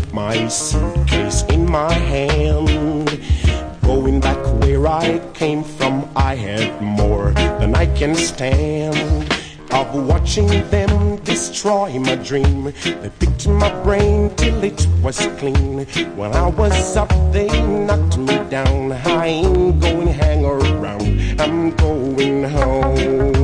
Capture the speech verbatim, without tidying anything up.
with my suitcase in my hand. Going back where I came from, I had more than I can stand. Of watching them destroy my dream. They picked my brain till it was clean. When I was up, they knocked me down. I ain't going hang around, I'm going home.